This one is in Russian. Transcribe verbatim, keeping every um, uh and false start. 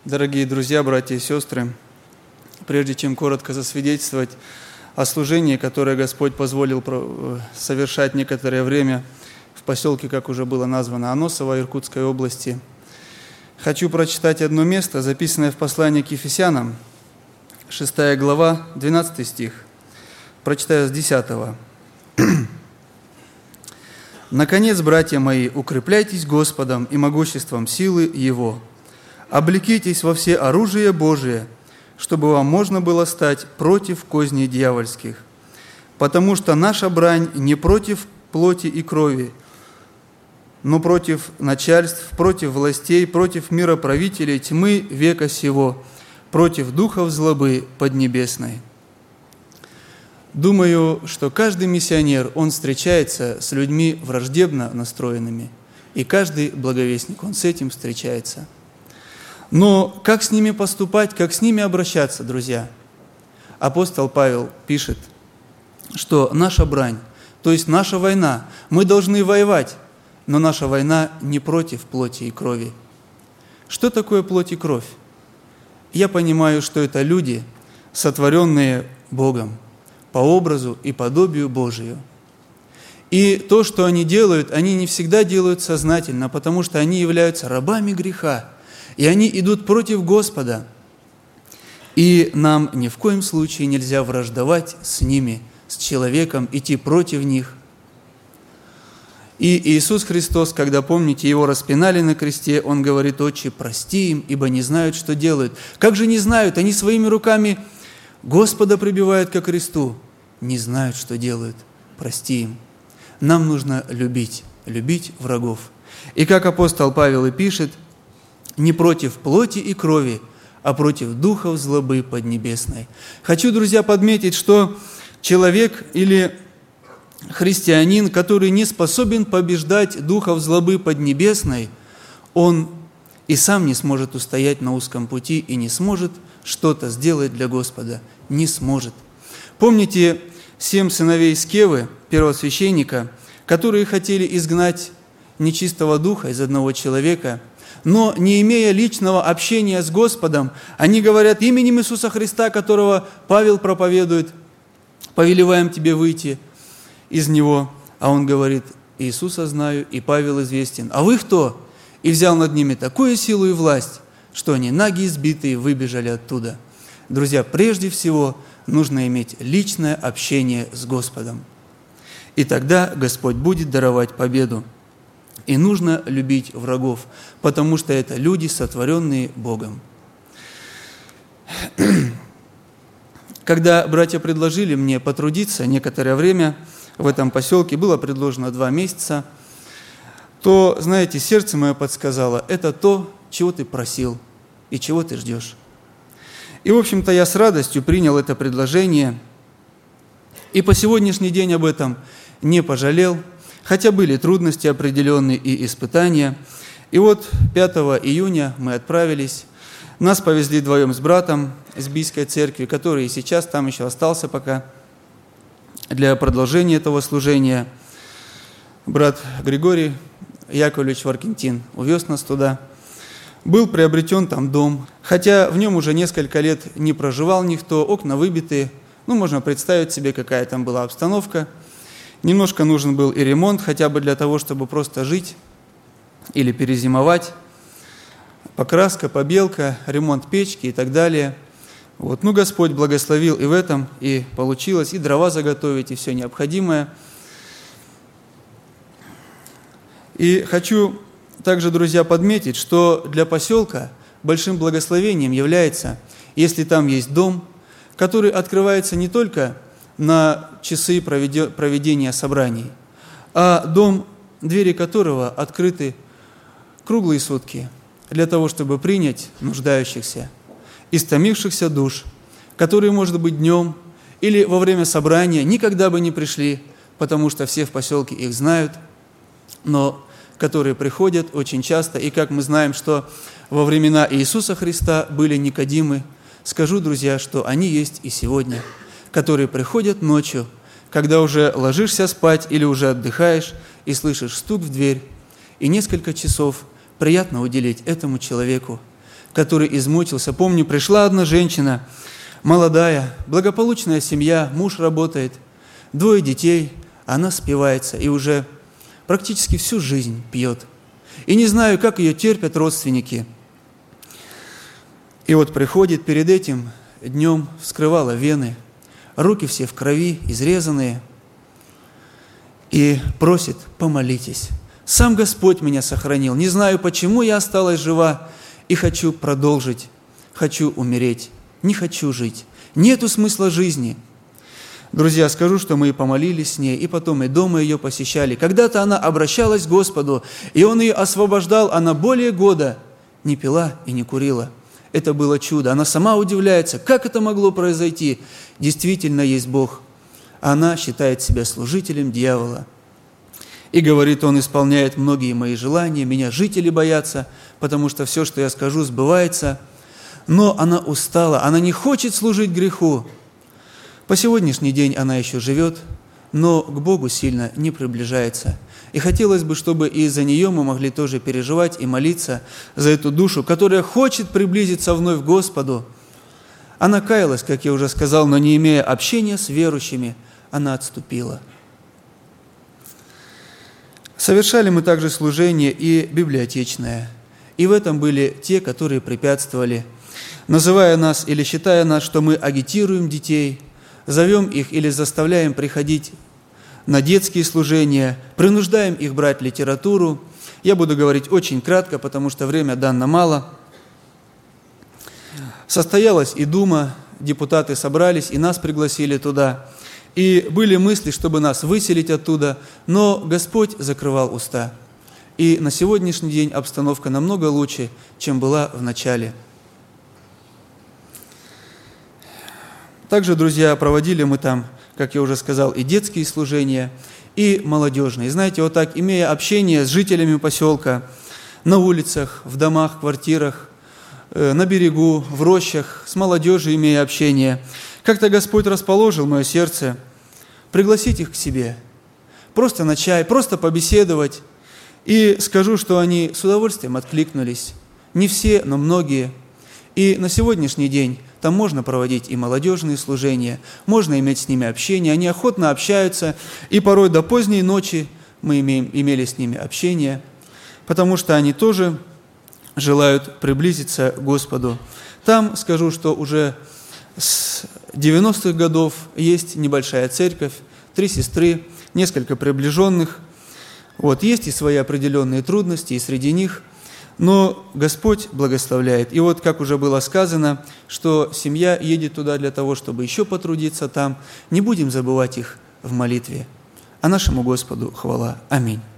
Дорогие друзья, братья и сестры, прежде чем коротко засвидетельствовать о служении, которое Господь позволил совершать некоторое время в поселке, как уже было названо, Аносово, Иркутской области, хочу прочитать одно место, записанное в послании к Ефесянам, шестая глава, двенадцатый стих. Прочитаю с десятого. «Наконец, братья мои, укрепляйтесь Господом и могуществом силы Его. Облекитесь во все оружие Божие, чтобы вам можно было стать против козней дьявольских. Потому что наша брань не против плоти и крови, но против начальств, против властей, против мироправителей тьмы века сего, против духов злобы поднебесной». Думаю, что каждый миссионер, он встречается с людьми враждебно настроенными, и каждый благовестник, он с этим встречается. Но как с ними поступать, как с ними обращаться, друзья? Апостол Павел пишет, что наша брань, то есть наша война, мы должны воевать, но наша война не против плоти и крови. Что такое плоть и кровь? Я понимаю, что это люди, сотворенные Богом, по образу и подобию Божию. И то, что они делают, они не всегда делают сознательно, потому что они являются рабами греха, и они идут против Господа. И нам ни в коем случае нельзя враждовать с ними, с человеком, идти против них. И Иисус Христос, когда, помните, Его распинали на кресте, Он говорит: «Отче, прости им, ибо не знают, что делают». Как же не знают? Они своими руками Господа прибивают ко кресту. Не знают, что делают. Прости им. Нам нужно любить, любить врагов. И как апостол Павел и пишет, не против плоти и крови, а против духов злобы поднебесной. Хочу, друзья, подметить, что человек или христианин, который не способен побеждать духов злобы поднебесной, он и сам не сможет устоять на узком пути и не сможет что-то сделать для Господа. Не сможет. Помните семь сыновей Скевы, первосвященника, которые хотели изгнать нечистого духа из одного человека, но не имея личного общения с Господом, они говорят: именем Иисуса Христа, которого Павел проповедует, повелеваем тебе выйти из него. А он говорит: Иисуса знаю, и Павел известен. А вы кто? И взял над ними такую силу и власть, что они наги избитые выбежали оттуда. Друзья, прежде всего нужно иметь личное общение с Господом. И тогда Господь будет даровать победу. И нужно любить врагов, потому что это люди, сотворенные Богом. Когда братья предложили мне потрудиться некоторое время в этом поселке, было предложено два месяца, то, знаете, сердце мое подсказало: это то, чего ты просил и чего ты ждешь. И, в общем-то, я с радостью принял это предложение, и по сегодняшний день об этом не пожалел, хотя были трудности определенные и испытания. И вот пятого июня мы отправились. Нас повезли вдвоем с братом из Бийской церкви, который и сейчас там еще остался пока для продолжения этого служения. Брат Григорий Яковлевич Варкентин увез нас туда. Был приобретен там дом, хотя в нем уже несколько лет не проживал никто, окна выбиты. Ну, можно представить себе, какая там была обстановка. Немножко нужен был и ремонт, хотя бы для того, чтобы просто жить или перезимовать. Покраска, побелка, ремонт печки и так далее. Вот. Ну, Господь благословил и в этом, и получилось, и дрова заготовить, и все необходимое. И хочу также, друзья, подметить, что для поселка большим благословением является, если там есть дом, который открывается не только на часы проведения собраний, а дом, двери которого открыты круглые сутки для того, чтобы принять нуждающихся, истомившихся душ, которые, может быть, днем или во время собрания никогда бы не пришли, потому что все в поселке их знают, но которые приходят очень часто. И как мы знаем, что во времена Иисуса Христа были Никодимы, скажу, друзья, что они есть и сегодня, которые приходят ночью, когда уже ложишься спать или уже отдыхаешь, и слышишь стук в дверь, и несколько часов приятно уделить этому человеку, который измучился. Помню, пришла одна женщина, молодая, благополучная семья, муж работает, двое детей, она спивается и уже практически всю жизнь пьет. И не знаю, как ее терпят родственники. И вот приходит перед этим днем, вскрывала вены, руки все в крови, изрезанные, и просит: помолитесь. Сам Господь меня сохранил. Не знаю, почему я осталась жива, и хочу продолжить, хочу умереть, не хочу жить. Нету смысла жизни. Друзья, скажу, что мы и помолились с ней, и потом и дома ее посещали. Когда-то она обращалась к Господу, и Он ее освобождал. Она более года не пила и не курила. Это было чудо. Она сама удивляется, как это могло произойти. Действительно есть Бог. Она считает себя служителем дьявола. И говорит: Он исполняет многие мои желания, меня жители боятся, потому что все, что я скажу, сбывается. Но она устала, она не хочет служить греху. По сегодняшний день она еще живет, но к Богу сильно не приближается. И хотелось бы, чтобы и за нее мы могли тоже переживать и молиться за эту душу, которая хочет приблизиться вновь к Господу. Она каялась, как я уже сказал, но не имея общения с верующими, она отступила. Совершали мы также служение и библиотечное. И в этом были те, которые препятствовали, называя нас или считая нас, что мы агитируем детей, зовем их или заставляем приходить на детские служения, принуждаем их брать литературу. Я буду говорить очень кратко, потому что время дано мало. Состоялась и дума, депутаты собрались, и нас пригласили туда. И были мысли, чтобы нас выселить оттуда, но Господь закрывал уста. И на сегодняшний день обстановка намного лучше, чем была в начале. Также, друзья, проводили мы там, как я уже сказал, и детские служения, и молодежные. Знаете, вот так, имея общение с жителями поселка, на улицах, в домах, квартирах, на берегу, в рощах, с молодежью имея общение, как-то Господь расположил мое сердце пригласить их к себе, просто на чай, просто побеседовать. И скажу, что они с удовольствием откликнулись. Не все, но многие. И на сегодняшний день там можно проводить и молодежные служения, можно иметь с ними общение, они охотно общаются, и порой до поздней ночи мы имеем, имели с ними общение, потому что они тоже желают приблизиться к Господу. Там, скажу, что уже с девяностых годов есть небольшая церковь, три сестры, несколько приближенных. Вот, есть и свои определенные трудности, и среди них, но Господь благословляет. И вот, как уже было сказано, что семья едет туда для того, чтобы еще потрудиться там. Не будем забывать их в молитве. А нашему Господу хвала. Аминь.